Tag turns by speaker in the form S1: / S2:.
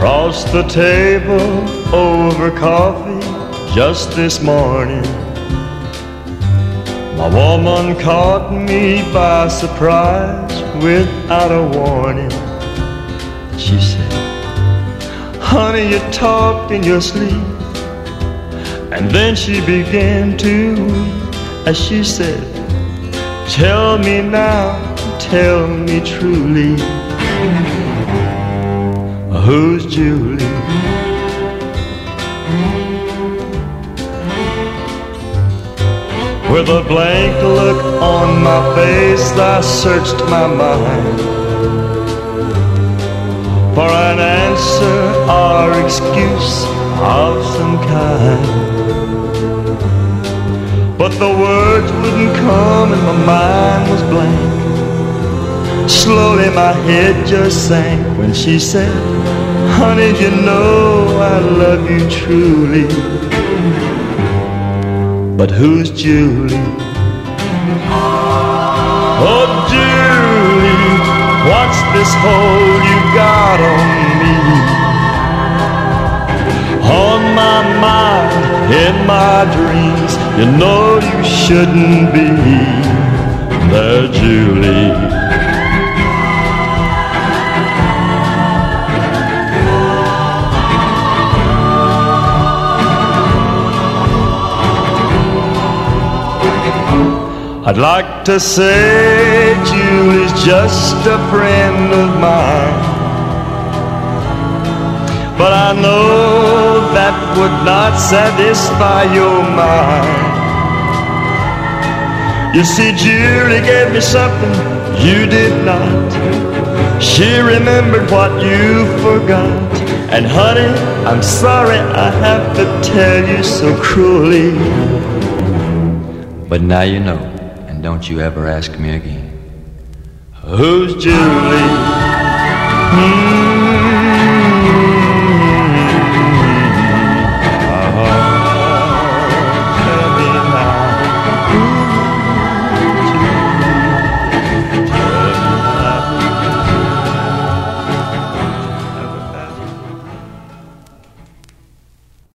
S1: Across the table over coffee just this morning, my woman caught me by surprise without a warning. She said, honey, you talked in your sleep. And then she began to weep as she said, tell me now, tell me truly, who's Julie? With a blank look on my face, I searched my mind for an answer or excuse of some kind. But the words wouldn't come and my mind was blank. Slowly my head just sank when she said, honey, you know I love you truly, but who's Julie? Oh, Julie, what's this hold you got on me? On my mind, in my dreams, you know you shouldn't be there, Julie. I'd like to say Julie's just a friend of mine, but I know that would not satisfy your mind. You see, Julie gave me something you did not. She remembered what you forgot. And honey, I'm sorry I have to tell you so cruelly, but now you know. Don't you ever ask me again, who's Julie?